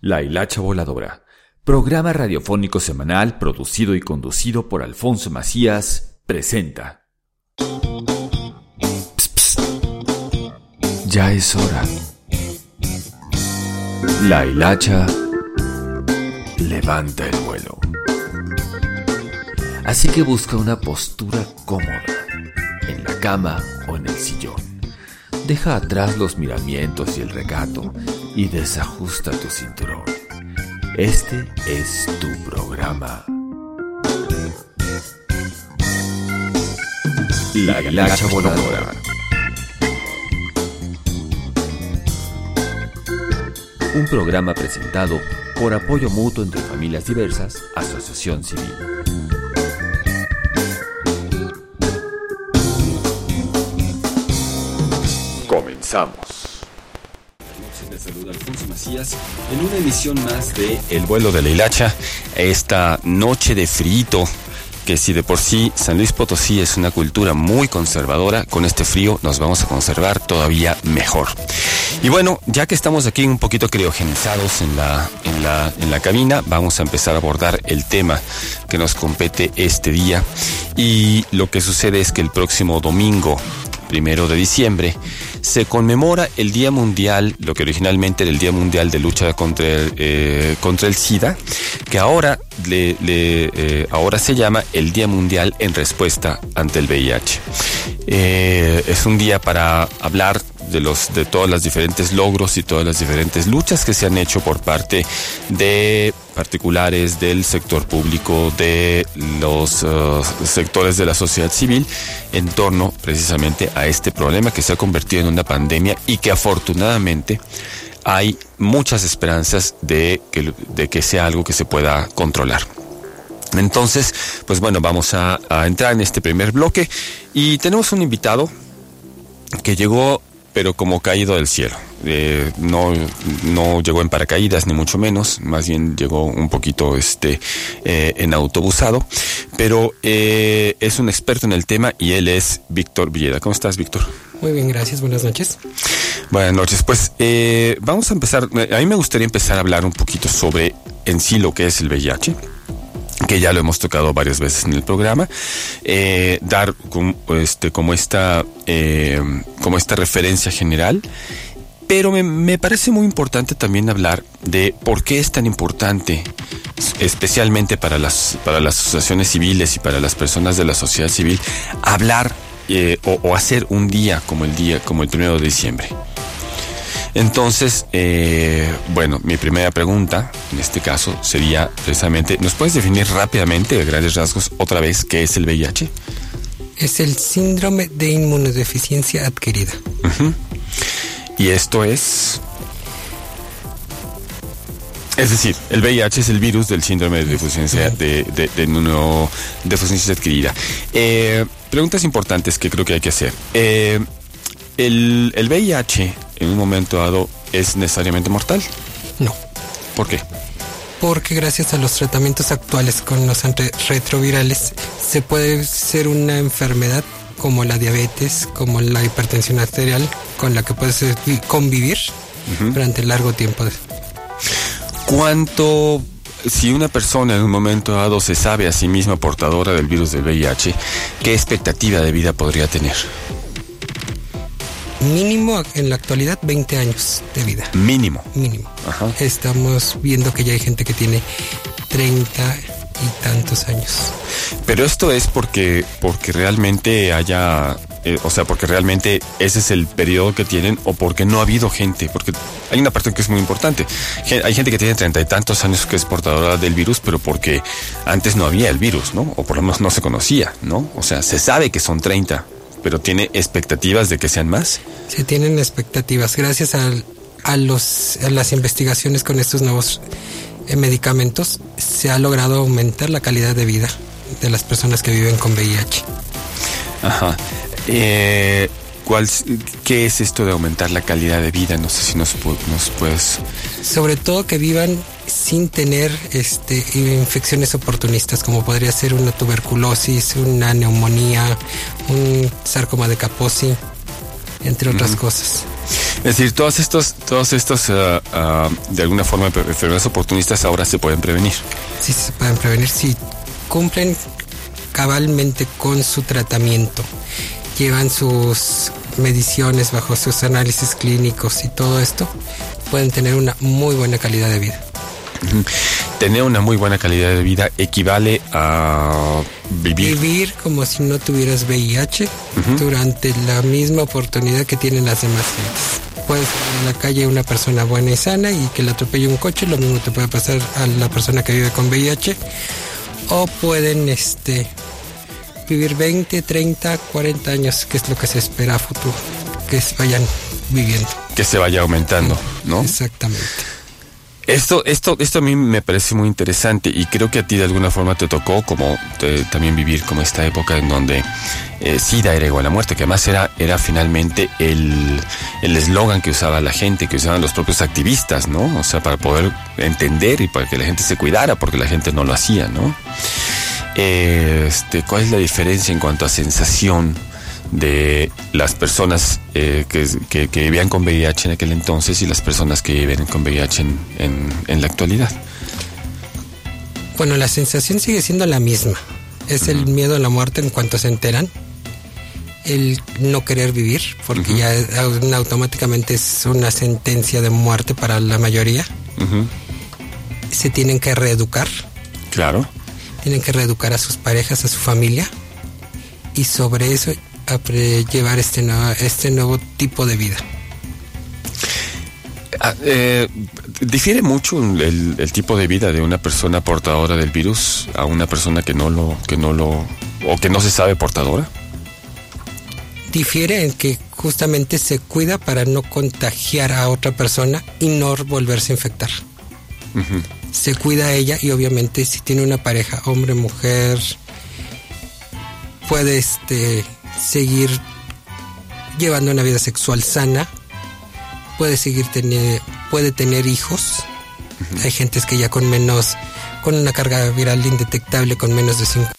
La Hilacha Voladora, programa radiofónico semanal producido y conducido por Alfonso Macías, presenta. Psst, psst. Ya es hora. La Hilacha levanta el vuelo. Así que busca una postura cómoda, en la cama o en el sillón. Deja atrás los miramientos y el recato y desajusta tu cinturón. Este es tu programa. La Hilacha Voladora. Un programa presentado por Apoyo Mutuo entre Familias Diversas, Asociación Civil. Comenzamos. Les saluda Alfonso Macías en una emisión más de El Vuelo de la Hilacha. Esta noche de frito, que si de por sí San Luis Potosí es una cultura muy conservadora, con este frío nos vamos a conservar todavía mejor. Y bueno, ya que estamos aquí un poquito criogenizados en la cabina, vamos a empezar a abordar el tema que nos compete este día. Y lo que sucede es que el próximo domingo, 1 de diciembre, se conmemora el Día Mundial, lo que originalmente era el Día Mundial de Lucha contra el SIDA, que ahora ahora se llama el Día Mundial en Respuesta ante el VIH. Es un día para hablar de todos los diferentes logros y todas las diferentes luchas que se han hecho por parte de particulares, del sector público, de los sectores de la sociedad civil en torno precisamente a este problema que se ha convertido en una pandemia y que afortunadamente hay muchas esperanzas de que sea algo que se pueda controlar. Entonces, pues bueno, vamos a entrar en este primer bloque y tenemos un invitado que llegó pero como caído del cielo. No llegó en paracaídas ni mucho menos, más bien llegó un poquito en autobusado, pero es un experto en el tema y él es Víctor Villeda. ¿Cómo estás, Víctor? Muy bien, gracias. Buenas noches. Buenas noches. Pues vamos a empezar. A mí me gustaría empezar a hablar un poquito sobre en sí lo que es el VIH, que ya lo hemos tocado varias veces en el programa, dar como esta referencia general, pero me parece muy importante también hablar de por qué es tan importante, especialmente para las asociaciones civiles y para las personas de la sociedad civil, hablar o hacer un día como el 1 de diciembre. Entonces, bueno, mi primera pregunta, en este caso, sería precisamente, ¿nos puedes definir rápidamente, de grandes rasgos, otra vez, qué es el VIH? Es el síndrome de inmunodeficiencia adquirida. Uh-huh. ¿Y esto es? Es decir, el VIH es el virus del síndrome de deficiencia de inmunodeficiencia adquirida. Preguntas importantes que creo que hay que hacer. ¿El VIH en un momento dado es necesariamente mortal? No. ¿Por qué? Porque gracias a los tratamientos actuales con los antirretrovirales se puede ser una enfermedad como la diabetes, como la hipertensión arterial, con la que puedes convivir durante largo tiempo. Si una persona en un momento dado se sabe a sí misma portadora del virus del VIH, ¿qué expectativa de vida podría tener? Mínimo en la actualidad 20 años de vida. Mínimo. Ajá. Estamos viendo que ya hay gente que tiene 30 y tantos años. Pero esto es porque realmente porque realmente ese es el periodo que tienen, o porque no ha habido gente, porque hay una parte que es muy importante. Hay gente que tiene 30 y tantos años que es portadora del virus, pero porque antes no había el virus, ¿no? O por lo menos no se conocía, ¿no? O sea, se sabe que son 30. ¿Pero tiene expectativas de que sean más? Se tienen expectativas. Gracias a las investigaciones con estos nuevos medicamentos, se ha logrado aumentar la calidad de vida de las personas que viven con VIH. Ajá. ¿Qué es esto de aumentar la calidad de vida? No sé si nos puedes... Sobre todo que vivan sin tener infecciones oportunistas, como podría ser una tuberculosis, una neumonía, un sarcoma de Kaposi, entre otras cosas. Es decir, todos estos de alguna forma enfermedades oportunistas ahora se pueden prevenir. Sí, se pueden prevenir si cumplen cabalmente con su tratamiento, llevan sus mediciones bajo sus análisis clínicos y todo esto, pueden tener una muy buena calidad de vida. Tener una muy buena calidad de vida equivale a vivir como si no tuvieras VIH durante la misma oportunidad que tienen las demás gentes. Puedes ir en la calle una persona buena y sana y que le atropelle un coche, lo mismo te puede pasar a la persona que vive con VIH, o pueden vivir 20, 30, 40 años, que es lo que se espera a futuro, que vayan viviendo. Que se vaya aumentando, ¿no? Exactamente. Esto a mí me parece muy interesante y creo que a ti de alguna forma te tocó también vivir como esta época en donde SIDA era igual a muerte, que además era finalmente el eslogan que usaba la gente, que usaban los propios activistas, ¿no? O sea, para poder entender y para que la gente se cuidara, porque la gente no lo hacía, ¿no? ¿Cuál es la diferencia en cuanto a sensación de las personas que vivían con VIH en aquel entonces y las personas que viven con VIH en la actualidad? Bueno, la sensación sigue siendo la misma. Es el miedo a la muerte en cuanto se enteran, el no querer vivir, porque ya automáticamente es una sentencia de muerte para la mayoría. Se tienen que reeducar. Claro. Tienen que reeducar a sus parejas, a su familia, y sobre eso llevar este nuevo tipo de vida. ¿Difiere mucho el tipo de vida de una persona portadora del virus a una persona que no se sabe portadora? Difiere en que justamente se cuida para no contagiar a otra persona y no volverse a infectar. Se cuida a ella y obviamente si tiene una pareja, hombre, mujer, puede seguir llevando una vida sexual sana, puede tener hijos. Hay gentes que ya con una carga viral indetectable con menos de 5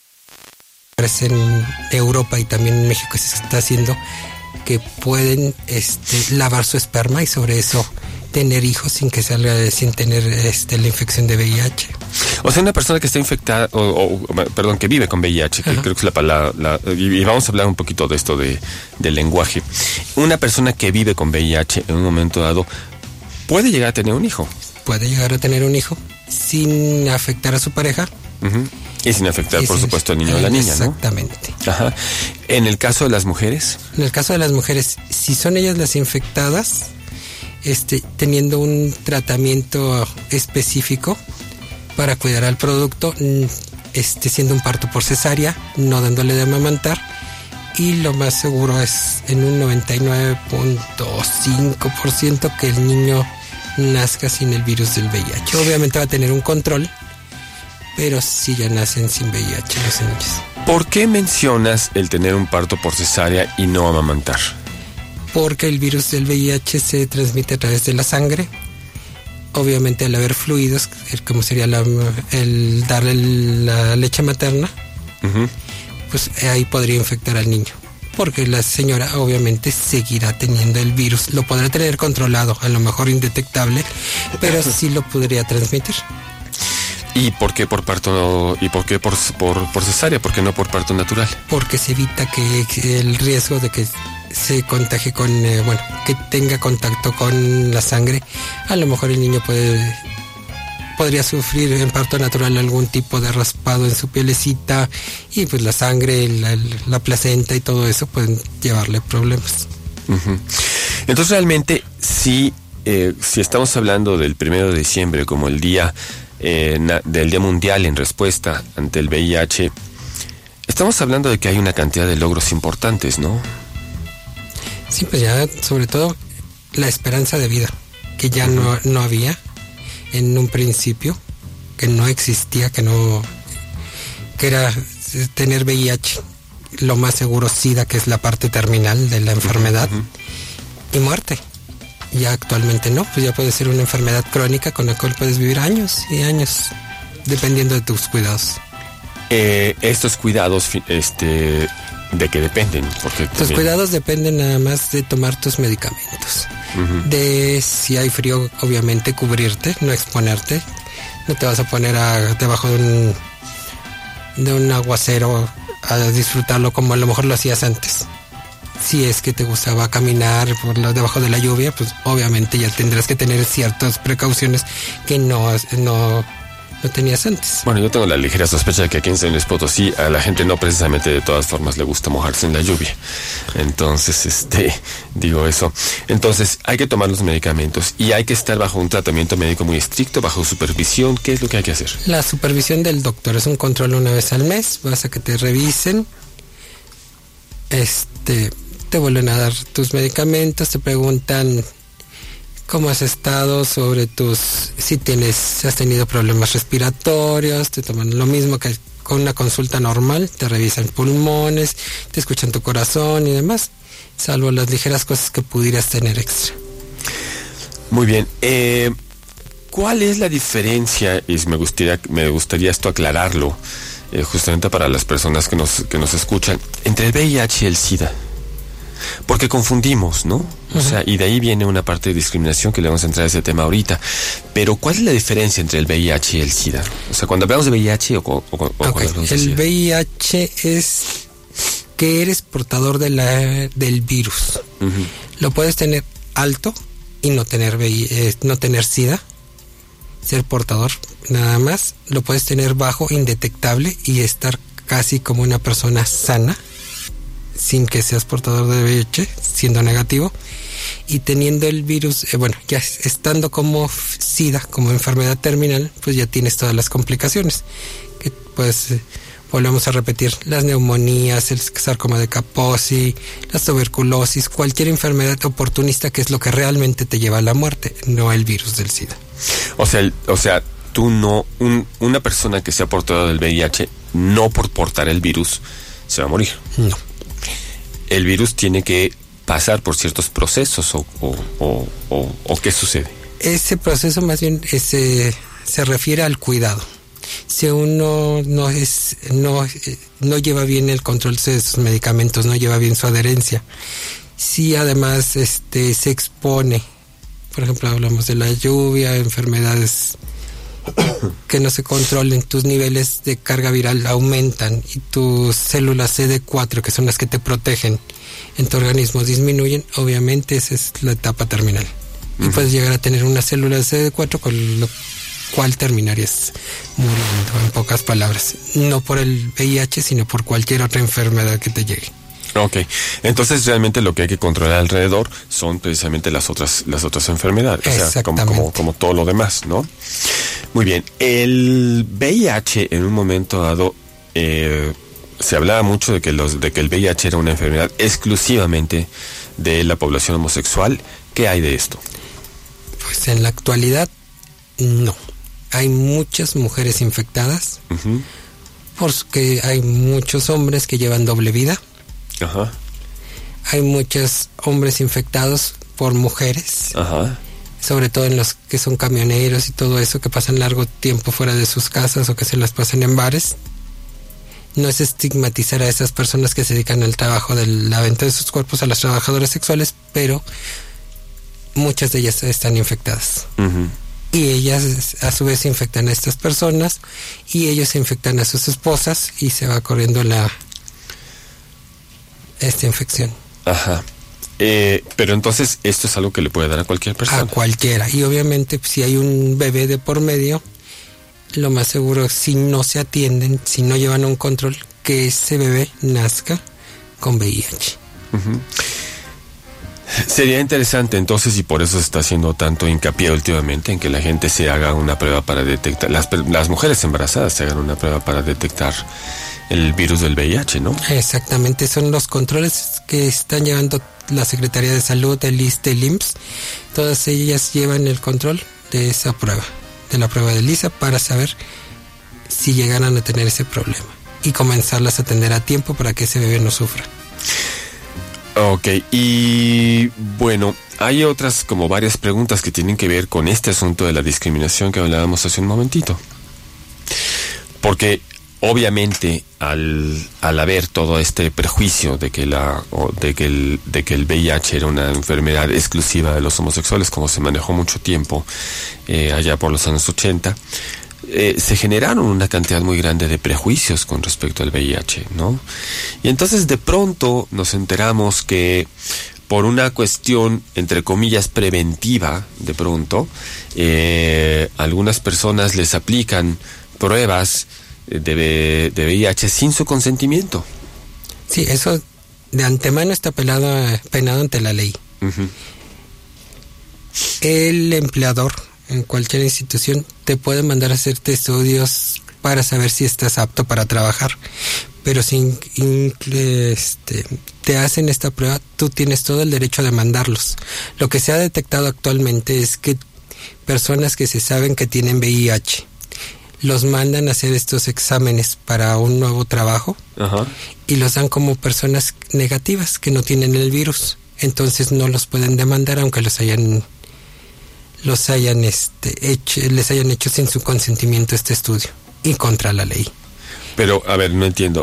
en Europa y también en México se está haciendo, que pueden lavar su esperma y sobre eso tener hijos sin sin tener la infección de VIH. O sea, una persona que está infectada, que vive con VIH, que creo que es la palabra, y vamos a hablar un poquito de esto del lenguaje. Una persona que vive con VIH en un momento dado puede llegar a tener un hijo. Puede llegar a tener un hijo sin afectar a su pareja. Y sin afectar, por supuesto, al niño o la niña, ¿no? Exactamente. Ajá. En el caso de las mujeres. En el caso de las mujeres, si son ellas las infectadas, teniendo un tratamiento específico para cuidar al producto, siendo un parto por cesárea, no dándole de amamantar, y lo más seguro es en un 99.5% que el niño nazca sin el virus del VIH. Obviamente va a tener un control, pero sí ya nacen sin VIH los niños. ¿Por qué mencionas el tener un parto por cesárea y no amamantar? Porque el virus del VIH se transmite a través de la sangre. Obviamente al haber fluidos, como sería el darle la leche materna, pues ahí podría infectar al niño. Porque la señora obviamente seguirá teniendo el virus. Lo podrá tener controlado, a lo mejor indetectable, pero sí lo podría transmitir. ¿Y por qué por parto y por qué por cesárea? ¿Por qué no por parto natural? Porque se evita que el riesgo de que se contagie que tenga contacto con la sangre. A lo mejor el niño podría sufrir en parto natural algún tipo de raspado en su pielecita y pues la sangre, la placenta y todo eso pueden llevarle problemas. Entonces realmente si estamos hablando del 1 de diciembre como el día del Día Mundial en respuesta ante el VIH, estamos hablando de que hay una cantidad de logros importantes, ¿no? Sí, pues ya sobre todo la esperanza de vida, que ya no había en un principio, que no existía, que era tener VIH, lo más seguro SIDA, que es la parte terminal de la enfermedad, y muerte. Ya actualmente no, pues ya puede ser una enfermedad crónica con la cual puedes vivir años y años, dependiendo de tus cuidados. Estos cuidados ¿De qué dependen? Porque tus cuidados dependen nada más de tomar tus medicamentos. De si hay frío, obviamente cubrirte, no exponerte. No te vas a poner debajo de un aguacero a disfrutarlo como a lo mejor lo hacías antes. Si es que te gustaba caminar debajo de la lluvia, pues obviamente ya tendrás que tener ciertas precauciones que no tenías antes. Bueno, yo tengo la ligera sospecha de que aquí en San Luis Potosí a la gente no precisamente de todas formas le gusta mojarse en la lluvia. Entonces, digo eso. Entonces, hay que tomar los medicamentos y hay que estar bajo un tratamiento médico muy estricto, bajo supervisión. ¿Qué es lo que hay que hacer? La supervisión del doctor es un control una vez al mes. Vas a que te revisen. Te vuelven a dar tus medicamentos, te preguntan cómo has estado, sobre si has tenido problemas respiratorios, te toman lo mismo que con una consulta normal, te revisan pulmones, te escuchan tu corazón y demás, salvo las ligeras cosas que pudieras tener extra. Muy bien. ¿Cuál es la diferencia? Y me gustaría esto aclararlo, justamente para las personas que nos escuchan, entre el VIH y el SIDA. Porque confundimos, ¿no? O sea, y de ahí viene una parte de discriminación que le vamos a entrar a ese tema ahorita. Pero, ¿cuál es la diferencia entre el VIH y el SIDA? O sea, cuando hablamos de VIH o cuando hablamos de SIDA. El VIH es que eres portador del virus. Lo puedes tener alto y no tener SIDA, ser portador nada más. Lo puedes tener bajo, indetectable y estar casi como una persona sana, sin que seas portador de VIH, siendo negativo, y teniendo el virus, ya estando como SIDA, como enfermedad terminal, pues ya tienes todas las complicaciones, que pues volvemos a repetir, las neumonías, el sarcoma de Kaposi, la tuberculosis, cualquier enfermedad oportunista, que es lo que realmente te lleva a la muerte, no el virus del SIDA. O sea, tú no, una persona que sea portadora del VIH, no por portar el virus, se va a morir. No. ¿El virus tiene que pasar por ciertos procesos o qué sucede? Ese proceso más bien se refiere al cuidado. Si uno no lleva bien el control de sus medicamentos, no lleva bien su adherencia, si además se expone, por ejemplo, hablamos de la lluvia, enfermedades que no se controlen, tus niveles de carga viral aumentan y tus células CD4, que son las que te protegen en tu organismo, disminuyen, obviamente esa es la etapa terminal. Y puedes llegar a tener una célula de CD4 con lo cual terminarías muriendo, en pocas palabras. No por el VIH, sino por cualquier otra enfermedad que te llegue. Ok, entonces realmente lo que hay que controlar alrededor son precisamente las otras enfermedades, o sea, como todo lo demás, ¿no? Muy bien, el VIH en un momento dado, se hablaba mucho de que el VIH era una enfermedad exclusivamente de la población homosexual. ¿Qué hay de esto? Pues en la actualidad, no. Hay muchas mujeres infectadas, porque hay muchos hombres que llevan doble vida. Ajá. Hay muchos hombres infectados por mujeres. Ajá. Sobre todo en los que son camioneros y todo eso, que pasan largo tiempo fuera de sus casas o que se las pasan en bares. No es estigmatizar a esas personas que se dedican al trabajo de la venta de sus cuerpos a las trabajadoras sexuales, pero muchas de ellas están infectadas. Y ellas a su vez infectan a estas personas y ellos infectan a sus esposas y se va corriendo esta infección. Ajá. Pero entonces esto es algo que le puede dar a cualquier persona. A cualquiera. Y obviamente si hay un bebé de por medio, lo más seguro, si no se atienden, si no llevan un control, que ese bebé nazca con VIH. Sería interesante entonces, y por eso se está haciendo tanto hincapié últimamente en que la gente se haga una prueba para detectar, las mujeres embarazadas se hagan una prueba para detectar el virus del VIH, ¿no? Exactamente, son los controles que están llevando la Secretaría de Salud, el ISSSTE, el IMSS, todas ellas llevan el control de esa prueba, de la prueba de Lisa, para saber si llegaran a tener ese problema y comenzarlas a atender a tiempo para que ese bebé no sufra. Ok, y bueno, hay otras como varias preguntas que tienen que ver con este asunto de la discriminación que hablábamos hace un momentito. Porque obviamente al haber todo este prejuicio de que el VIH era una enfermedad exclusiva de los homosexuales, como se manejó mucho tiempo allá por los años 80, se generaron una cantidad muy grande de prejuicios con respecto al VIH, ¿no? Y entonces de pronto nos enteramos que por una cuestión, entre comillas, preventiva, de pronto, algunas personas les aplican pruebas de VIH sin su consentimiento. Sí, eso de antemano está penado ante la ley. Uh-huh. El empleador en cualquier institución te puede mandar a hacerte estudios para saber si estás apto para trabajar, pero si te hacen esta prueba, tú tienes todo el derecho de mandarlos. Lo que se ha detectado actualmente es que personas que se saben que tienen VIH los mandan a hacer estos exámenes para un nuevo trabajo. Ajá. Y los dan como personas negativas que no tienen el virus, entonces no los pueden demandar aunque les hayan hecho sin su consentimiento este estudio y contra la ley. Pero, a ver, no entiendo.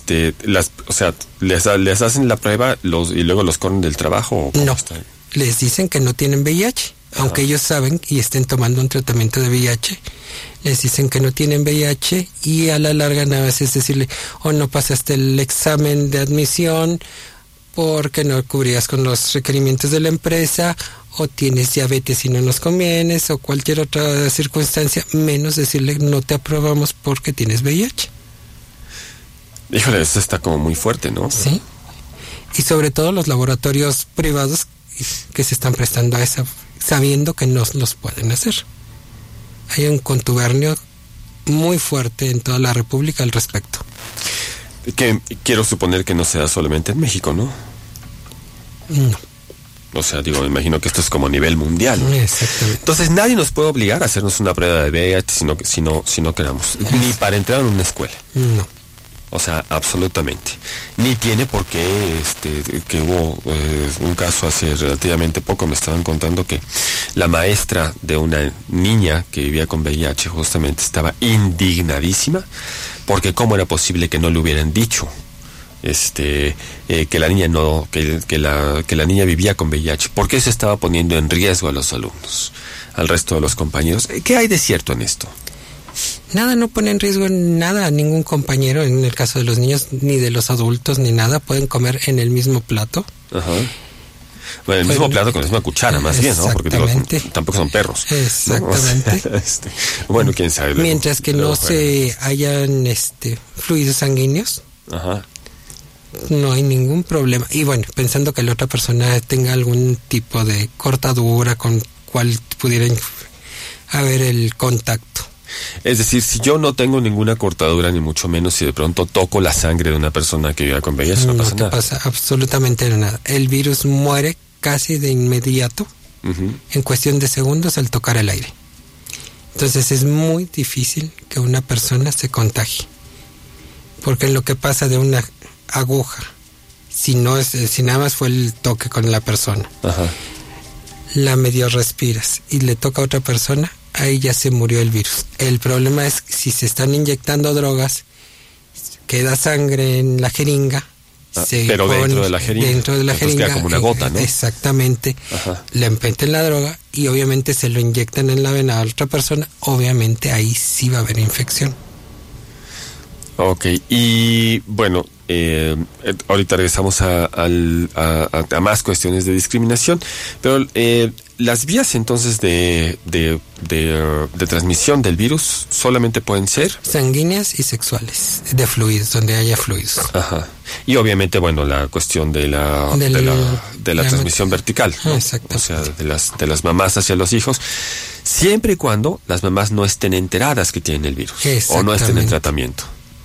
¿Les hacen la prueba y luego los corren del trabajo? ¿O no, está? Les dicen que no tienen VIH, aunque ellos saben y estén tomando un tratamiento de VIH. Les dicen que no tienen VIH y a la larga nada más es decirle, no pasaste el examen de admisión porque no cubrías con los requerimientos de la empresa, o tienes diabetes y no nos convienes, o cualquier otra circunstancia, menos decirle no te aprobamos porque tienes VIH. Híjole, eso está como muy fuerte, ¿no? Sí. Y sobre todo los laboratorios privados que se están prestando a eso, sabiendo que no los pueden hacer. Hay un contubernio muy fuerte en toda la República al respecto. Que quiero suponer que no sea solamente en México, ¿no? No. O sea, me imagino que esto es como a nivel mundial. Exactamente. Entonces nadie nos puede obligar a hacernos una prueba de VIH si no queramos. Ni para entrar en una escuela. No. O sea, absolutamente. Ni tiene por qué, que hubo un caso hace relativamente poco, me estaban contando que la maestra de una niña que vivía con VIH justamente estaba indignadísima porque cómo era posible que no le hubieran dicho que la niña que la niña vivía con VIH, porque eso estaba poniendo en riesgo a los alumnos, al resto de los compañeros. ¿Qué hay de cierto en esto? Nada, no pone en riesgo nada a ningún compañero, en el caso de los niños, ni de los adultos, ni nada. Pueden comer en el mismo plato. Ajá. Bueno, el mismo plato con la misma cuchara, más bien, ¿no? Porque tampoco son perros. Exactamente. ¿No? Bueno, quién sabe. Mientras que no se hayan fluidos sanguíneos. Ajá. No hay ningún problema. Y bueno, pensando que la otra persona tenga algún tipo de cortadura con cual pudiera haber el contacto. Es decir, si yo no tengo ninguna cortadura, ni mucho menos si de pronto toco la sangre de una persona que vive con VIH, no pasa nada. No pasa absolutamente nada. El virus muere casi de inmediato, en cuestión de segundos al tocar el aire. Entonces es muy difícil que una persona se contagie. Porque en lo que pasa de una aguja, si nada más fue el toque con la persona, ajá, la medio respiras y le toca a otra persona, ahí ya se murió el virus. El problema es que si se están inyectando drogas, queda sangre en la jeringa, pero dentro de la jeringa. Entonces queda como una gota, ¿no? Exactamente. Ajá. Le meten la droga y obviamente se lo inyectan en la vena a otra persona, obviamente ahí sí va a haber infección. Ok, y bueno, ahorita regresamos a más cuestiones de discriminación, pero las vías entonces de transmisión del virus solamente pueden ser sanguíneas y sexuales, de fluidos, donde haya fluidos. Ajá. Y obviamente, bueno, la cuestión de la transmisión vertical, ¿no? Exacto. O sea, de las mamás hacia los hijos, siempre y cuando las mamás no estén enteradas que tienen el virus o no estén en tratamiento.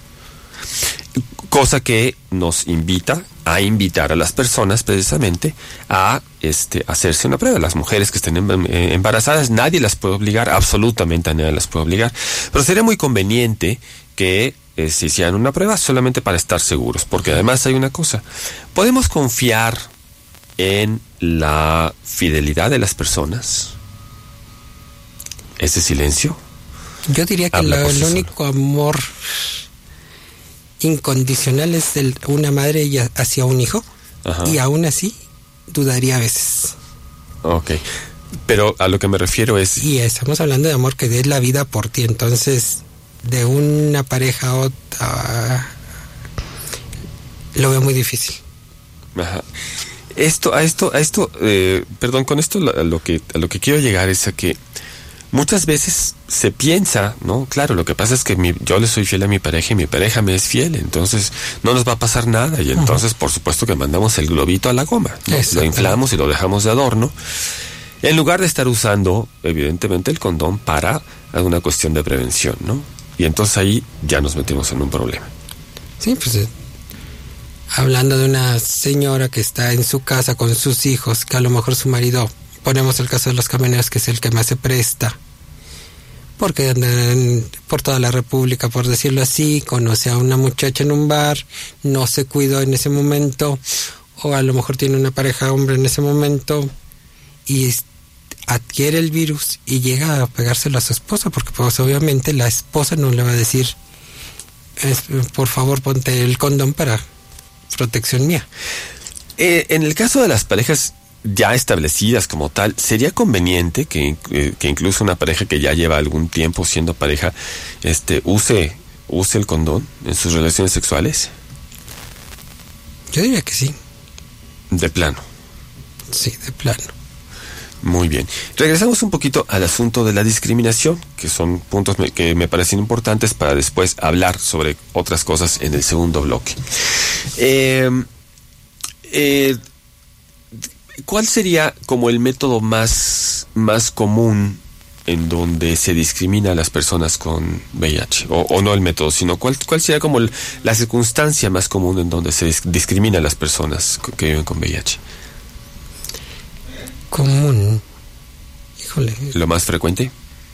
Cosa que nos invita a invitar a las personas precisamente a hacerse una prueba. Las mujeres que estén embarazadas, nadie las puede obligar, absolutamente a nadie las puede obligar, pero sería muy conveniente que se hicieran una prueba solamente para estar seguros, porque además hay una cosa: ¿podemos confiar en la fidelidad de las personas? ¿Ese silencio? Yo diría que el único amor incondicionales de una madre hacia un hijo. Ajá. Y aún así dudaría a veces. Ok, pero a lo que me refiero es... Y estamos hablando de amor que dé la vida por ti, entonces de una pareja a otra lo veo muy difícil. Ajá. Perdón, con esto a lo que quiero llegar es a que muchas veces se piensa, ¿no? Claro, lo que pasa es que yo le soy fiel a mi pareja y mi pareja me es fiel, entonces no nos va a pasar nada y entonces por supuesto que mandamos el globito a la goma, ¿no? Lo inflamos y lo dejamos de adorno, en lugar de estar usando evidentemente el condón para alguna cuestión de prevención, ¿no? Y entonces ahí ya nos metimos en un problema. Sí, pues hablando de una señora que está en su casa con sus hijos, que a lo mejor su marido, ponemos el caso de los camioneros, que es el que más se presta, porque andan por toda la República, por decirlo así, conoce a una muchacha en un bar, no se cuidó en ese momento, o a lo mejor tiene una pareja hombre en ese momento, y adquiere el virus y llega a pegárselo a su esposa, porque pues obviamente la esposa no le va a decir, por favor ponte el condón para protección mía. En el caso de las parejas ya establecidas como tal, ¿sería conveniente que incluso una pareja que ya lleva algún tiempo siendo pareja use el condón en sus relaciones sexuales? Yo diría que sí. De plano. Sí, de plano. Muy bien. Regresamos un poquito al asunto de la discriminación, que son puntos que me parecen importantes para después hablar sobre otras cosas en el segundo bloque. ¿Cuál sería como el método más común en donde se discrimina a las personas con VIH? O no el método, sino ¿cuál sería como la circunstancia más común en donde se discrimina a las personas que viven con VIH? Común. Híjole. ¿Lo más frecuente?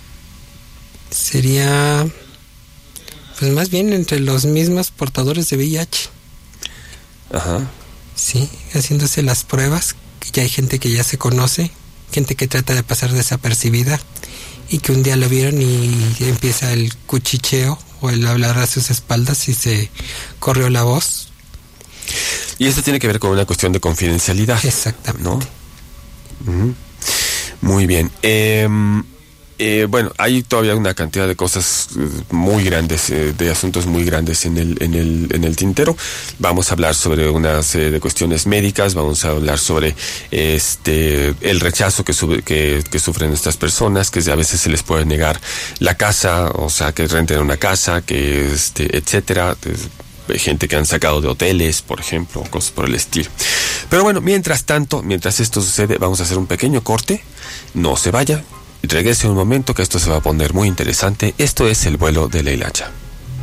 Sería, pues más bien entre los mismos portadores de VIH. Ajá. Sí, haciéndose las pruebas, que ya hay gente que ya se conoce, gente que trata de pasar desapercibida y que un día lo vieron y empieza el cuchicheo o el hablar a sus espaldas y se corrió la voz. Y esto tiene que ver con una cuestión de confidencialidad. Exactamente. ¿No? Uh-huh. Muy bien. Bueno, hay todavía una cantidad de cosas muy grandes, de asuntos muy grandes en el tintero. Vamos a hablar sobre una serie de cuestiones médicas, vamos a hablar sobre el rechazo que sufren estas personas, que a veces se les puede negar la casa, o sea, que renten una casa, que etcétera. Gente que han sacado de hoteles, por ejemplo, cosas por el estilo. Pero bueno, mientras esto sucede, vamos a hacer un pequeño corte. No se vaya, regrese un momento que esto se va a poner muy interesante. Esto es El Vuelo de la Hilacha.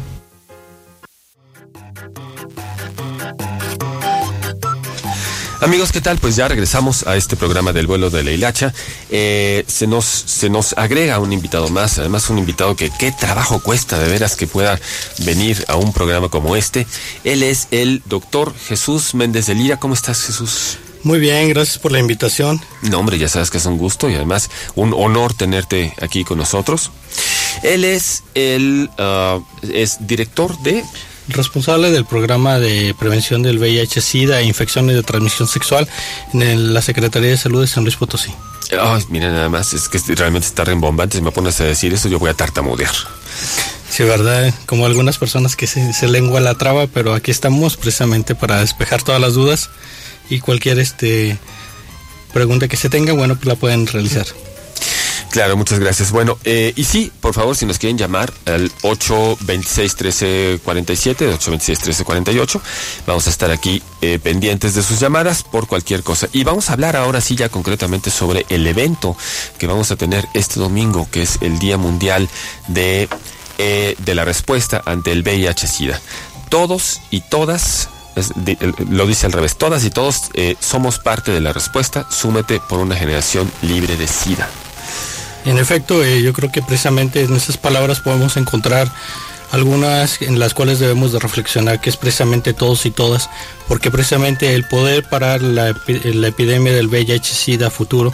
Amigos, ¿qué tal? Pues ya regresamos a este programa del Vuelo de la Hilacha. Se nos agrega un invitado más, además un invitado que qué trabajo cuesta de veras que pueda venir a un programa como este. Él es el doctor Jesús Méndez de Lira. ¿Cómo estás, Jesús? Muy bien, gracias por la invitación. No, hombre, ya sabes que es un gusto y además un honor tenerte aquí con nosotros. Él es es director de... Responsable del programa de prevención del VIH-Sida e infecciones de transmisión sexual en la Secretaría de Salud de San Luis Potosí. Ay, mira, nada más, es que realmente está rimbombante. Si me pones a decir eso, yo voy a tartamudear. Sí, verdad, como algunas personas que se lengua la traba, pero aquí estamos precisamente para despejar todas las dudas y cualquier pregunta que se tenga, bueno, pues la pueden realizar. Claro, muchas gracias. Bueno, y sí, por favor, si nos quieren llamar al 826-1347, 826-1348, vamos a estar aquí pendientes de sus llamadas por cualquier cosa. Y vamos a hablar ahora sí ya concretamente sobre el evento que vamos a tener este domingo, que es el Día Mundial de la Respuesta ante el VIH-Sida. Todos y todas... lo dice al revés, todas y todos somos parte de la respuesta. Súmete por una generación libre de SIDA. En efecto, yo creo que precisamente en esas palabras podemos encontrar algunas en las cuales debemos de reflexionar, que es precisamente todos y todas, porque precisamente el poder parar la epidemia del VIH-Sida futuro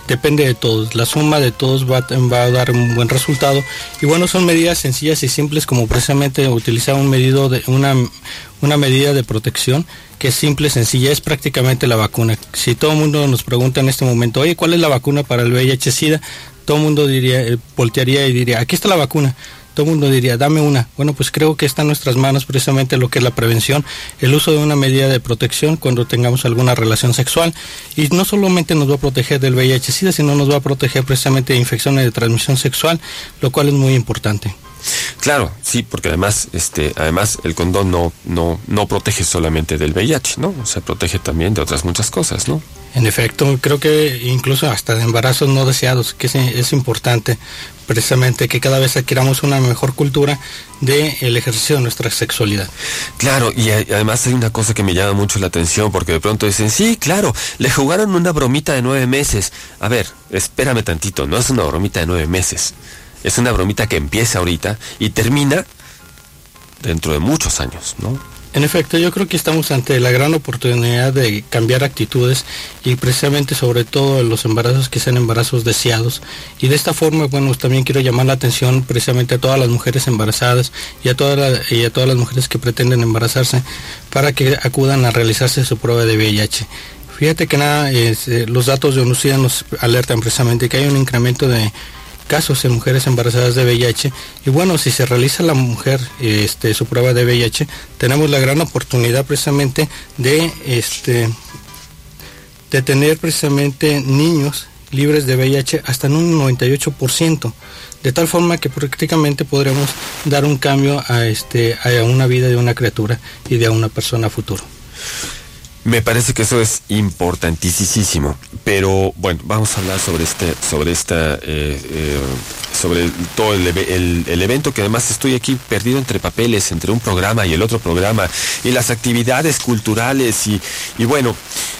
depende de todos. La suma de todos va a dar un buen resultado. Y bueno, son medidas sencillas y simples, como precisamente utilizar una medida de protección que es simple, sencilla, es prácticamente la vacuna. Si todo el mundo nos pregunta en este momento, oye, ¿cuál es la vacuna para el VIH-Sida? Todo el mundo voltearía y diría, aquí está la vacuna. Todo el mundo diría, dame una. Bueno, pues creo que está en nuestras manos precisamente lo que es la prevención, el uso de una medida de protección cuando tengamos alguna relación sexual. Y no solamente nos va a proteger del VIH-Sida, sino nos va a proteger precisamente de infecciones de transmisión sexual, lo cual es muy importante. Claro, sí, porque además el condón no protege solamente del VIH, ¿no? O sea, protege también de otras muchas cosas, ¿no? En efecto, creo que incluso hasta de embarazos no deseados, que es importante precisamente que cada vez adquiramos una mejor cultura del ejercicio de nuestra sexualidad. Claro, y además hay una cosa que me llama mucho la atención, porque de pronto dicen, sí, claro, le jugaron una bromita de 9 meses. A ver, espérame tantito, no es una bromita de 9 meses. Es una bromita que empieza ahorita y termina dentro de muchos años, ¿no? En efecto, yo creo que estamos ante la gran oportunidad de cambiar actitudes y precisamente sobre todo los embarazos que sean embarazos deseados. Y de esta forma, bueno, también quiero llamar la atención precisamente a todas las mujeres embarazadas y a todas las mujeres que pretenden embarazarse para que acudan a realizarse su prueba de VIH. Fíjate que los datos de ONUCIDA nos alertan precisamente que hay un incremento de casos en mujeres embarazadas de VIH, y bueno, si se realiza la mujer su prueba de VIH, tenemos la gran oportunidad precisamente de tener precisamente niños libres de VIH hasta en un 98%, de tal forma que prácticamente podremos dar un cambio a una vida de una criatura y de una persona a futuro. Me parece que eso es importantísimo, pero bueno, vamos a hablar sobre todo el evento, que además estoy aquí perdido entre papeles, entre un programa y el otro programa, y las actividades culturales, y bueno,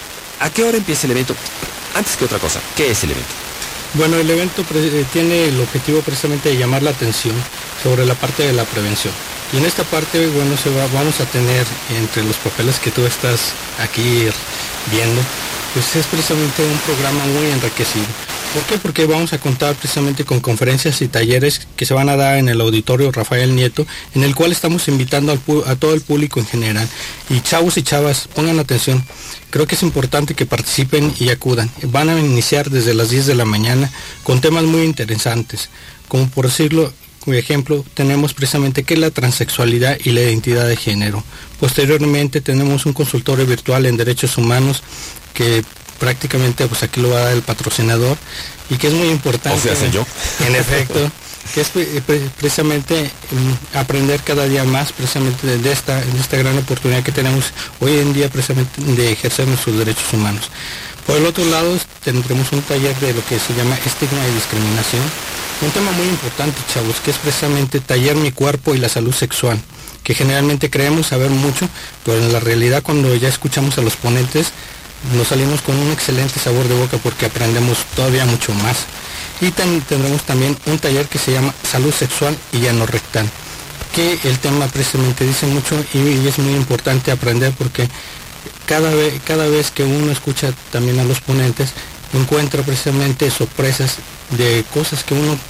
¿a qué hora empieza el evento? Antes que otra cosa, ¿qué es el evento? Bueno, el evento tiene el objetivo precisamente de llamar la atención sobre la parte de la prevención. Y en esta parte, bueno, vamos a tener entre los papeles que tú estás aquí viendo, pues es precisamente un programa muy enriquecido. ¿Por qué? Porque vamos a contar precisamente con conferencias y talleres que se van a dar en el auditorio Rafael Nieto, en el cual estamos invitando a todo el público en general. Y chavos y chavas, pongan atención. Creo que es importante que participen y acudan. Van a iniciar desde las 10 de la mañana con temas muy interesantes, como por decirlo, por ejemplo, tenemos precisamente qué es la transexualidad y la identidad de género. Posteriormente tenemos un consultorio virtual en derechos humanos que prácticamente pues aquí lo va a dar el patrocinador y que es muy importante. O sea, ¿soy yo? En efecto, que es precisamente aprender cada día más precisamente de esta gran oportunidad que tenemos hoy en día precisamente de ejercer nuestros derechos humanos. Por el otro lado tendremos un taller de lo que se llama estigma y discriminación. Un tema muy importante, chavos, que es precisamente taller mi cuerpo y la salud sexual, que generalmente creemos saber mucho, pero en la realidad cuando ya escuchamos a los ponentes nos salimos con un excelente sabor de boca porque aprendemos todavía mucho más. Y tendremos también un taller que se llama salud sexual y anorrectal, que el tema precisamente dice mucho y es muy importante aprender porque cada vez que uno escucha también a los ponentes, encuentra precisamente sorpresas de cosas que uno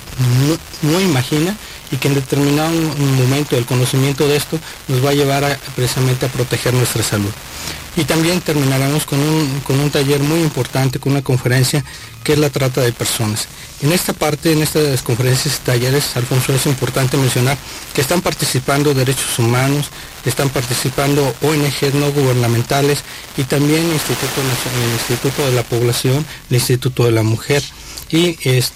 no imagina y que en determinado momento el conocimiento de esto nos va a llevar precisamente a proteger nuestra salud. Y también terminaremos con un taller muy importante, con una conferencia que es la trata de personas. En esta parte, en estas conferencias y talleres, Alfonso, es importante mencionar que están participando derechos humanos, están participando ONGs no gubernamentales y también el Instituto de la Población, el Instituto de la Mujer. Y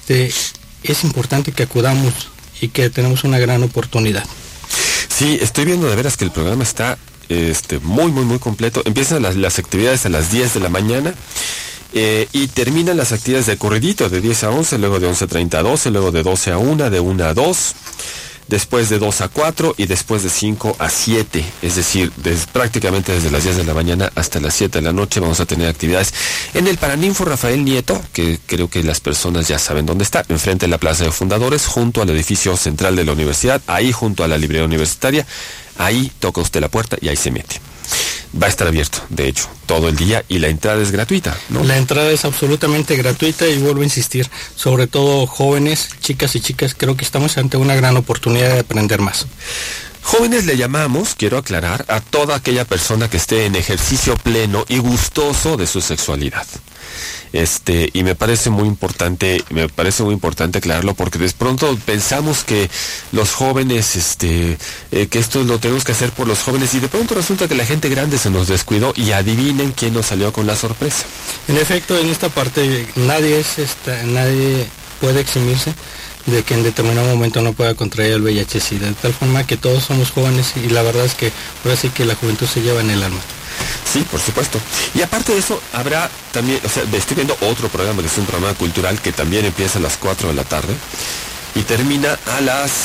es importante que acudamos y que tenemos una gran oportunidad. Sí, estoy viendo de veras que el programa está muy completo. Empiezan las actividades a las 10 de la mañana y terminan las actividades de corridito de 10 a 11, luego de 11:30 a 12, luego de 12 a 1, de 1 a 2, después de 2 a 4 y después de 5 a 7. Es decir, prácticamente desde las 10 de la mañana hasta las 7 de la noche vamos a tener actividades en el Paraninfo Rafael Nieto, que creo que las personas ya saben dónde está, enfrente de la Plaza de Fundadores, junto al edificio central de la universidad, ahí junto a la librería universitaria. Ahí toca usted la puerta y ahí se mete. va a estar abierto, de hecho, todo el día, y la entrada es gratuita, ¿no? La entrada es absolutamente gratuita y vuelvo a insistir, sobre todo jóvenes, chicas y chicas, creo que estamos ante una gran oportunidad de aprender más. Jóvenes le llamamos, quiero aclarar, a toda aquella persona que esté en ejercicio pleno y gustoso de su sexualidad. Y me parece muy importante aclararlo, porque de pronto pensamos que los jóvenes, que esto lo tenemos que hacer por los jóvenes, y de pronto resulta que la gente grande se nos descuidó, y adivinen quién nos salió con la sorpresa. En efecto, en esta parte nadie puede eximirse de que en determinado momento no pueda contraer el VIH-Sida, de tal forma que todos somos jóvenes y la verdad es que ahora sí que la juventud se lleva en el alma. Sí, por supuesto. Y aparte de eso, habrá también, estoy viendo otro programa que es un programa cultural que también empieza a las 4 de la tarde y termina a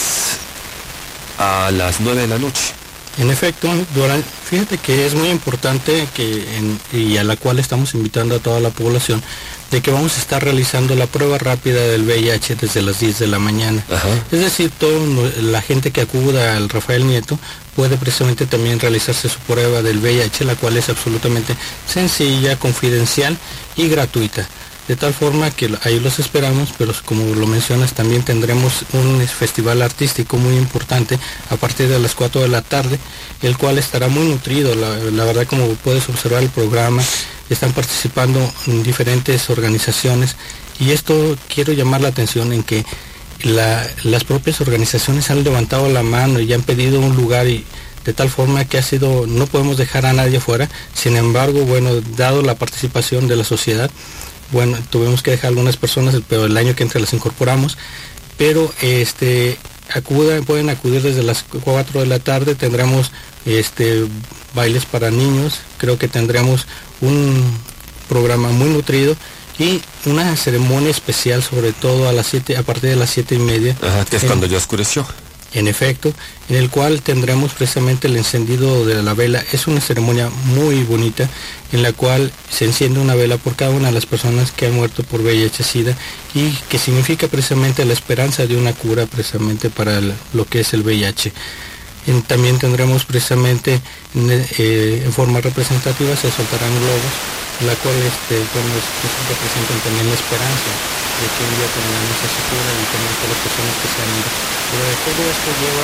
las 9 de la noche. En efecto, fíjate que es muy importante y a la cual estamos invitando a toda la población, de que vamos a estar realizando la prueba rápida del VIH desde las 10 de la mañana. Ajá. Es decir, toda la gente que acuda al Rafael Nieto puede precisamente también realizarse su prueba del VIH, la cual es absolutamente sencilla, confidencial y gratuita. De tal forma que ahí los esperamos, pero como lo mencionas, también tendremos un festival artístico muy importante a partir de las 4 de la tarde, el cual estará muy nutrido. La verdad, como puedes observar el programa, están participando en diferentes organizaciones, y esto quiero llamar la atención en que las propias organizaciones han levantado la mano y han pedido un lugar, y de tal forma que no podemos dejar a nadie afuera. Sin embargo, bueno, dado la participación de la sociedad, bueno, tuvimos que dejar algunas personas, pero el año que entra las incorporamos, pero pueden acudir desde las 4 de la tarde. Tendremos bailes para niños, creo que tendremos un programa muy nutrido y una ceremonia especial, sobre todo a partir de las 7:30. Ajá, que es cuando ya oscureció. En efecto, en el cual tendremos precisamente el encendido de la vela. Es una ceremonia muy bonita en la cual se enciende una vela por cada una de las personas que han muerto por VIH-Sida, y que significa precisamente la esperanza de una cura precisamente para lo que es el VIH. También tendremos precisamente en forma representativa, se soltarán globos, la cual representan también la esperanza de que un día tengamos esa cura y también todas las personas que se han ido. Pero todo esto lleva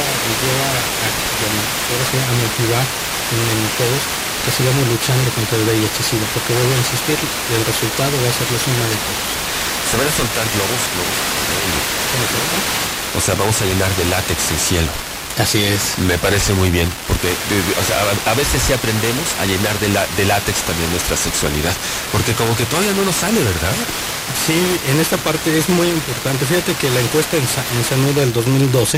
a motivar en todos que sigamos luchando contra el VIH-Sida, porque vuelvo a insistir, el resultado va a ser la suma de todos. Se van a soltar globos. O sea, vamos a llenar de látex el cielo. Así es. Me parece muy bien, porque a veces sí aprendemos a llenar de látex también nuestra sexualidad, porque como que todavía no nos sale, ¿verdad? Sí, en esta parte es muy importante. Fíjate que la encuesta en Salud del 2012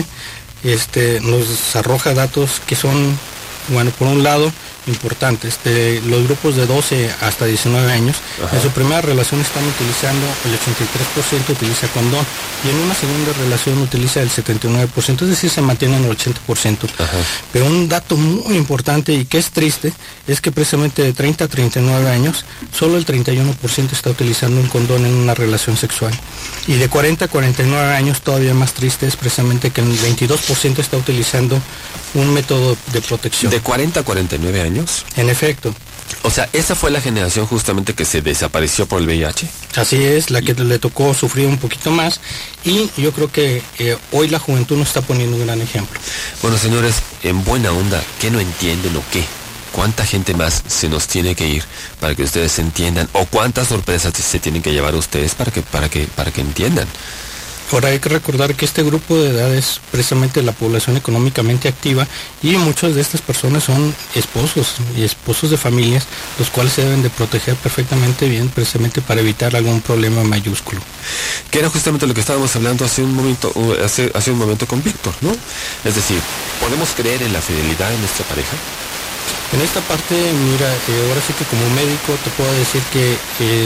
nos arroja datos que son, bueno, por un lado, importantes. Los grupos de 12 hasta 19 años, ajá, en su primera relación están utilizando, el 83% utiliza condón, y en una segunda relación utiliza el 79%, es decir, se mantienen el 80%. Ajá. Pero un dato muy importante y que es triste, es que precisamente de 30 a 39 años, solo el 31% está utilizando un condón en una relación sexual. Y de 40 a 49 años, todavía más triste, es precisamente que el 22% está utilizando un método de protección. ¿De 40 a 49 años? En efecto. O sea, esa fue la generación justamente que se desapareció por el VIH. Así es, la que le tocó sufrir un poquito más, y yo creo que hoy la juventud nos está poniendo un gran ejemplo. Bueno, señores, en buena onda, ¿qué no entienden o qué? ¿Cuánta gente más se nos tiene que ir para que ustedes entiendan? ¿O cuántas sorpresas se tienen que llevar ustedes para que entiendan? Ahora hay que recordar que este grupo de edad es precisamente la población económicamente activa, y muchas de estas personas son esposos y esposos de familias, los cuales se deben de proteger perfectamente bien, precisamente para evitar algún problema mayúsculo. Que era justamente lo que estábamos hablando hace un momento con Víctor, ¿no? Es decir, ¿podemos creer en la fidelidad de nuestra pareja? En esta parte, mira, ahora sí que como médico te puedo decir que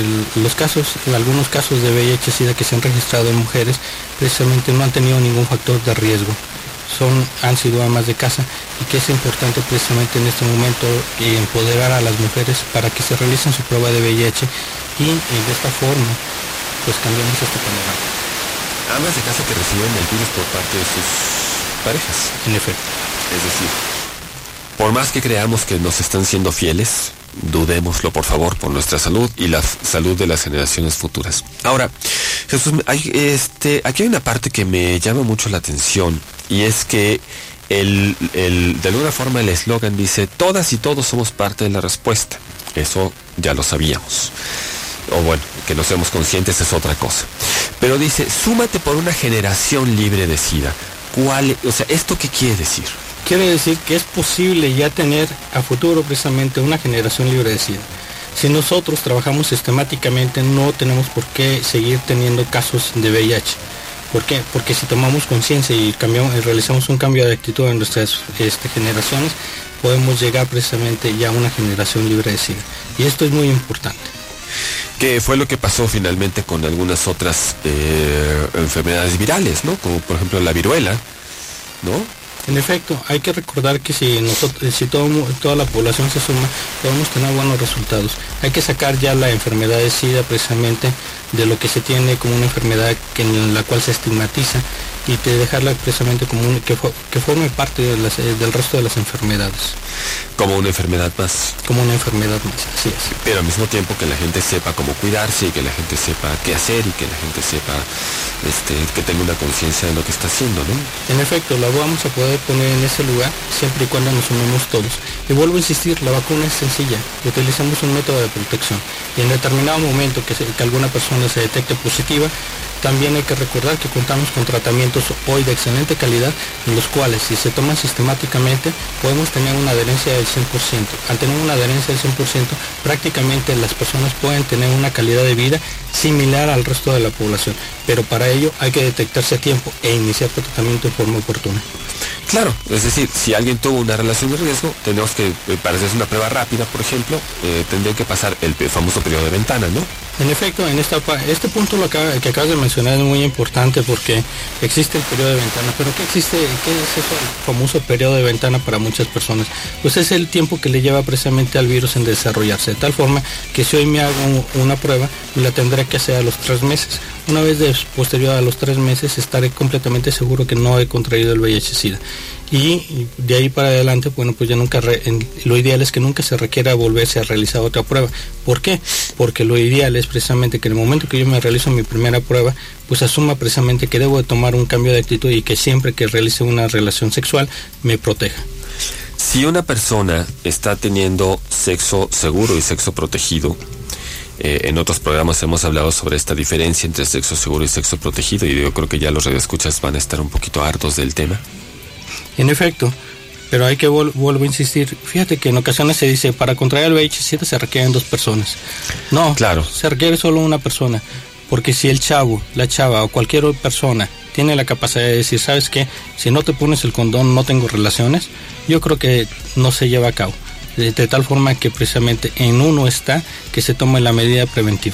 algunos casos de VIH-Sida que se han registrado en mujeres, precisamente no han tenido ningún factor de riesgo. Han sido amas de casa, y que es importante precisamente en este momento empoderar a las mujeres para que se realicen su prueba de VIH, y de esta forma pues cambiamos este panorama. Amas de casa que reciben el virus por parte de sus parejas. En efecto. Es decir, por más que creamos que nos están siendo fieles, dudémoslo por favor, por nuestra salud y la salud de las generaciones futuras. Ahora, Jesús, aquí hay una parte que me llama mucho la atención, y es que de alguna forma el eslogan dice: todas y todos somos parte de la respuesta. Eso ya lo sabíamos. O bueno, que no seamos conscientes es otra cosa. Pero dice: súmate por una generación libre de SIDA. ¿Esto qué quiere decir? Quiere decir que es posible ya tener a futuro precisamente una generación libre de SIDA. Si nosotros trabajamos sistemáticamente, no tenemos por qué seguir teniendo casos de VIH. ¿Por qué? Porque si tomamos conciencia y realizamos un cambio de actitud en nuestras generaciones, podemos llegar precisamente ya a una generación libre de SIDA. Y esto es muy importante. ¿Qué fue lo que pasó finalmente con algunas otras enfermedades virales, ¿no? Como por ejemplo la viruela, ¿no? En efecto, hay que recordar que si toda la población se suma, podemos tener buenos resultados. Hay que sacar ya la enfermedad de SIDA precisamente de lo que se tiene como una enfermedad en la cual se estigmatiza, y dejarla precisamente como que forme parte del resto de las enfermedades. Como una enfermedad más. Como una enfermedad más, así es. Pero al mismo tiempo que la gente sepa cómo cuidarse, y que la gente sepa qué hacer, y que la gente sepa que tenga una conciencia de lo que está haciendo, ¿no? En efecto, la vamos a poder poner en ese lugar siempre y cuando nos sumemos todos. Y vuelvo a insistir, la vacuna es sencilla. Utilizamos un método de protección. Y en determinado momento que alguna persona se detecte positiva, también hay que recordar que contamos con tratamientos hoy de excelente calidad, en los cuales, si se toman sistemáticamente, podemos tener una adherencia del 100%. Al tener una adherencia del 100%, prácticamente las personas pueden tener una calidad de vida similar al resto de la población. Pero para ello hay que detectarse a tiempo e iniciar el tratamiento de forma oportuna. Claro, es decir, si alguien tuvo una relación de riesgo, tenemos que, para hacer una prueba rápida, por ejemplo, tendría que pasar el famoso periodo de ventana, ¿no? En efecto, este punto que acabas de mencionar es muy importante, porque existe el periodo de ventana. ¿Pero qué es eso, el famoso periodo de ventana para muchas personas? Pues es el tiempo que le lleva precisamente al virus en desarrollarse, de tal forma que si hoy me hago una prueba, la tendré que hacer a los 3 meses. Una vez posterior a los 3 meses, estaré completamente seguro que no he contraído el VIH-Sida. Y de ahí para adelante, bueno, pues ya lo ideal es que nunca se requiera volverse a realizar otra prueba. ¿Por qué? Porque lo ideal es precisamente que en el momento que yo me realizo mi primera prueba, pues asuma precisamente que debo de tomar un cambio de actitud, y que siempre que realice una relación sexual me proteja. Si una persona está teniendo sexo seguro y sexo protegido, en otros programas hemos hablado sobre esta diferencia entre sexo seguro y sexo protegido, y yo creo que ya los radioescuchas van a estar un poquito hartos del tema. En efecto, pero hay que vuelvo a insistir. Fíjate que en ocasiones se dice, para contraer el VIH-Sida se requieren 2 personas. No, claro, se requiere solo una persona, porque si el chavo, la chava o cualquier otra persona tiene la capacidad de decir, ¿sabes qué? Si no te pones el condón no tengo relaciones, yo creo que no se lleva a cabo. De tal forma que precisamente en uno está que se tome la medida preventiva.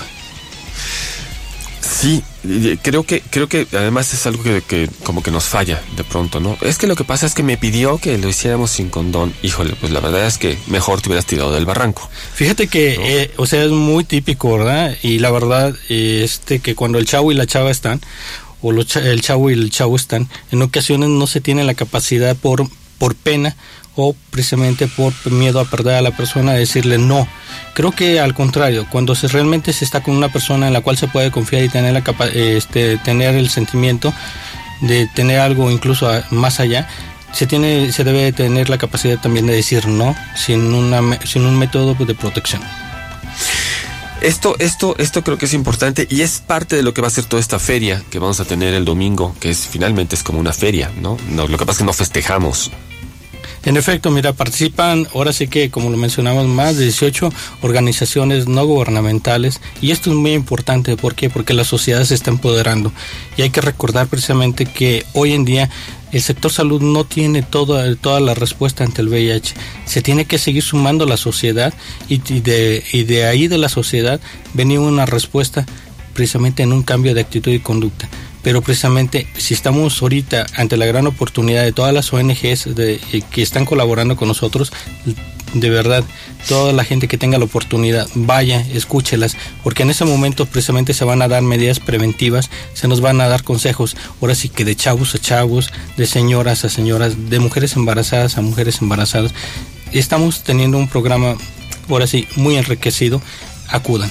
Sí, creo que además es algo que como que nos falla de pronto, ¿no? Es que lo que pasa es que me pidió que lo hiciéramos sin condón. Híjole, pues la verdad es que mejor te hubieras tirado del barranco. Fíjate que, ¿no? Es muy típico, ¿verdad? Y la verdad, que cuando el chavo y la chava están, o el chavo y el chavo están, en ocasiones no se tiene la capacidad por pena, o precisamente por miedo a perder a la persona, a decirle no. Creo que al contrario, cuando realmente se está con una persona en la cual se puede confiar y tener tener el sentimiento de tener algo incluso más allá, se debe tener la capacidad también de decir no, sin un método de protección. Esto creo que es importante, y es parte de lo que va a ser toda esta feria que vamos a tener el domingo, que finalmente es como una feria, ¿no? Lo que pasa es que no festejamos. En efecto, mira, participan, ahora sí que, como lo mencionamos, más de 18 organizaciones no gubernamentales, y esto es muy importante. ¿Por qué? Porque la sociedad se está empoderando, y hay que recordar precisamente que hoy en día el sector salud no tiene toda la respuesta ante el VIH. Se tiene que seguir sumando la sociedad, y de ahí de la sociedad venía una respuesta precisamente en un cambio de actitud y conducta. Pero precisamente si estamos ahorita ante la gran oportunidad de todas las ONGs que están colaborando con nosotros, de verdad, toda la gente que tenga la oportunidad, vaya, escúchelas, porque en ese momento precisamente se van a dar medidas preventivas, se nos van a dar consejos, ahora sí que de chavos a chavos, de señoras a señoras, de mujeres embarazadas a mujeres embarazadas. Y estamos teniendo un programa, ahora sí, muy enriquecido. Acudan.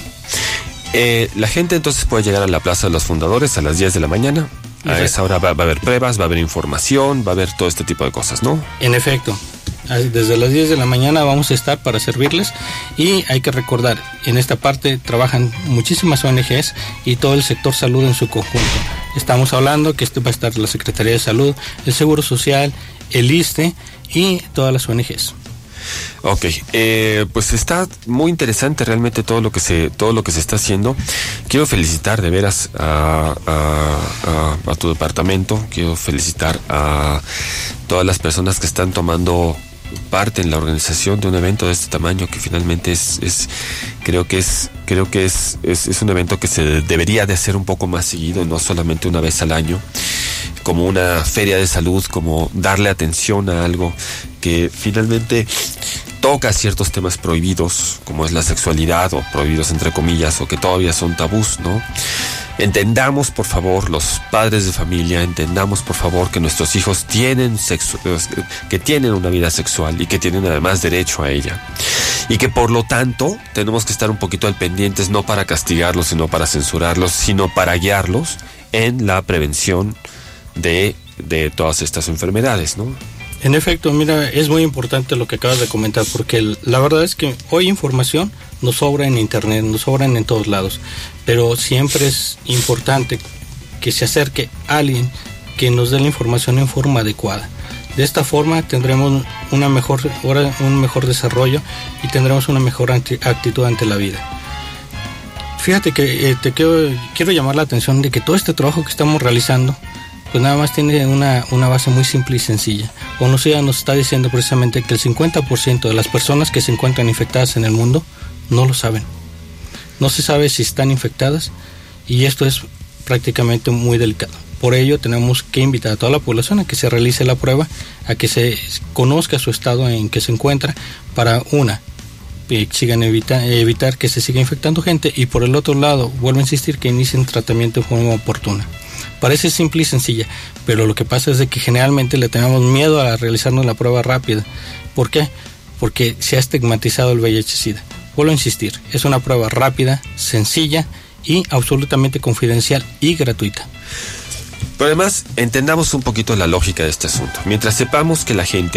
La gente entonces puede llegar a la Plaza de los Fundadores a las 10 de la mañana. A esa hora va a haber pruebas, va a haber información, va a haber todo este tipo de cosas, ¿no? En efecto, desde las 10 de la mañana vamos a estar para servirles, y hay que recordar, en esta parte trabajan muchísimas ONGs y todo el sector salud en su conjunto. Estamos hablando que va a estar la Secretaría de Salud, el Seguro Social, el ISSSTE y todas las ONGs. Ok, pues está muy interesante realmente todo lo que se está haciendo. Quiero felicitar de veras a tu departamento. Quiero felicitar a todas las personas que están tomando parte en la organización de un evento de este tamaño, que finalmente creo que es un evento que se debería de hacer un poco más seguido, no solamente una vez al año, como una feria de salud, como darle atención a algo que finalmente toca ciertos temas prohibidos, como es la sexualidad, o prohibidos entre comillas, o que todavía son tabús, ¿no? Entendamos, por favor, los padres de familia, entendamos, por favor, que nuestros hijos tienen que tienen una vida sexual y que tienen además derecho a ella. Y que por lo tanto tenemos que estar un poquito al pendientes, no para castigarlos, sino para censurarlos, sino para guiarlos en la prevención de todas estas enfermedades, ¿no? En efecto, mira, es muy importante lo que acabas de comentar, porque la verdad es que hoy información nos sobra en internet, nos sobran en todos lados, pero siempre es importante que se acerque alguien que nos dé la información en forma adecuada. De esta forma tendremos un mejor desarrollo y tendremos una mejor actitud ante la vida. Fíjate que quiero llamar la atención de que todo este trabajo que estamos realizando pues nada más tiene una base muy simple y sencilla. ONUCIDA nos está diciendo precisamente que el 50% de las personas que se encuentran infectadas en el mundo no lo saben. No se sabe si están infectadas, y esto es prácticamente muy delicado. Por ello tenemos que invitar a toda la población a que se realice la prueba, a que se conozca su estado en que se encuentra, para sigan evitar que se siga infectando gente, y por el otro lado, vuelvo a insistir, que inicien tratamiento de forma oportuna. Parece simple y sencilla, pero lo que pasa es de que generalmente le tenemos miedo a realizarnos la prueba rápida. ¿Por qué? Porque se ha estigmatizado el VIH-Sida. Vuelvo a insistir, es una prueba rápida, sencilla y absolutamente confidencial y gratuita. Pero además, entendamos un poquito la lógica de este asunto. Mientras sepamos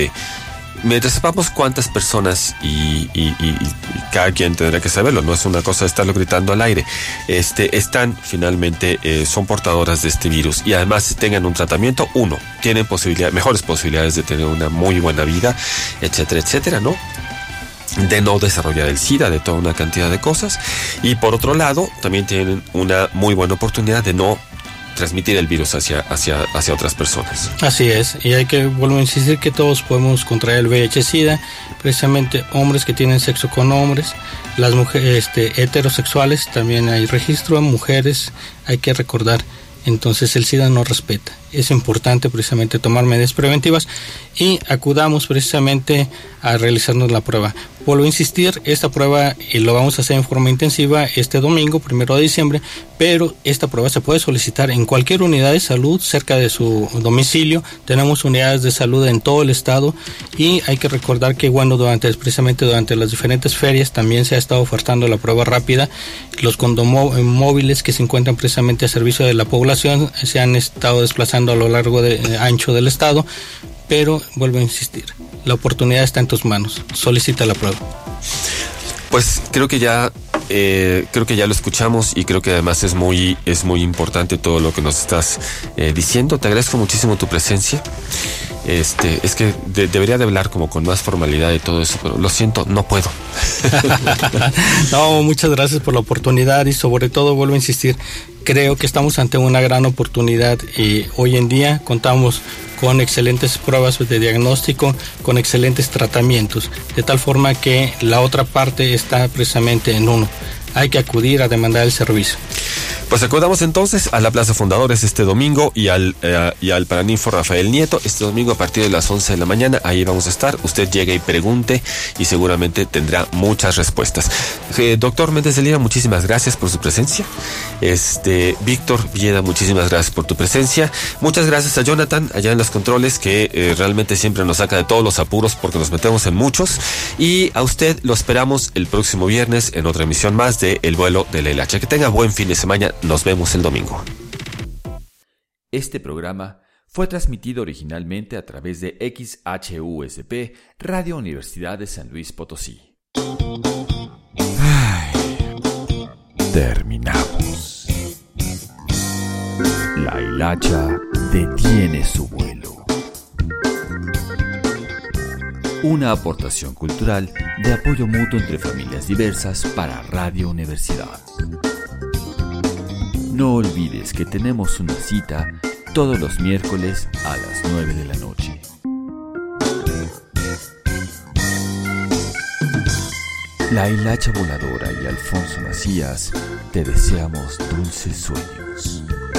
cuántas personas, y cada quien tendrá que saberlo, no es una cosa de estarlo gritando al aire, están finalmente, son portadoras de este virus, y además tengan un tratamiento, tienen mejores posibilidades de tener una muy buena vida, etcétera, etcétera, ¿no? De no desarrollar el SIDA, de toda una cantidad de cosas, y por otro lado, también tienen una muy buena oportunidad de no transmitir el virus hacia otras personas. Así es, y vuelvo a insistir que todos podemos contraer el VIH-Sida, precisamente hombres que tienen sexo con hombres, las mujeres heterosexuales también hay registro, mujeres hay que recordar. Entonces el SIDA no respeta. Es importante precisamente tomar medidas preventivas y acudamos precisamente a realizarnos la prueba. Vuelvo a insistir, esta prueba lo vamos a hacer en forma intensiva este domingo, 1 de diciembre, pero esta prueba se puede solicitar en cualquier unidad de salud cerca de su domicilio. Tenemos unidades de salud en todo el estado, y hay que recordar que precisamente durante las diferentes ferias también se ha estado ofertando la prueba rápida. Los condomóviles que se encuentran precisamente a servicio de la población se han estado desplazando a lo largo ancho del estado, pero vuelvo a insistir, la oportunidad está en tus manos, solicita la prueba. Pues creo que ya lo escuchamos, y creo que además es muy importante todo lo que nos estás diciendo. Te agradezco muchísimo tu presencia. Es que debería de hablar como con más formalidad y todo eso, pero lo siento, no puedo. No, muchas gracias por la oportunidad, y sobre todo vuelvo a insistir, creo que estamos ante una gran oportunidad, y hoy en día contamos con excelentes pruebas de diagnóstico, con excelentes tratamientos, de tal forma que la otra parte está precisamente en uno. Hay que acudir a demandar el servicio. Pues acudamos entonces a la Plaza Fundadores este domingo y al Paraninfo Rafael Nieto este domingo a partir de las 11 de la mañana. Ahí vamos a estar. Usted llegue y pregunte y seguramente tendrá muchas respuestas. Doctor Méndez de Lira, muchísimas gracias por su presencia. Víctor Villeda, muchísimas gracias por tu presencia. Muchas gracias a Jonathan allá en los controles, que realmente siempre nos saca de todos los apuros porque nos metemos en muchos. Y a usted lo esperamos el próximo viernes en otra emisión más de El Vuelo de la Hilacha. Que tenga buen fin de semana. Nos vemos el domingo. Este programa fue transmitido originalmente a través de XHUSP Radio Universidad de San Luis Potosí. Terminamos. La Hilacha detiene su vuelo. Una aportación cultural de apoyo mutuo entre familias diversas para Radio Universidad. No olvides que tenemos una cita todos los miércoles a las 9 de la noche. La Hilacha Voladora y Alfonso Macías te deseamos dulces sueños.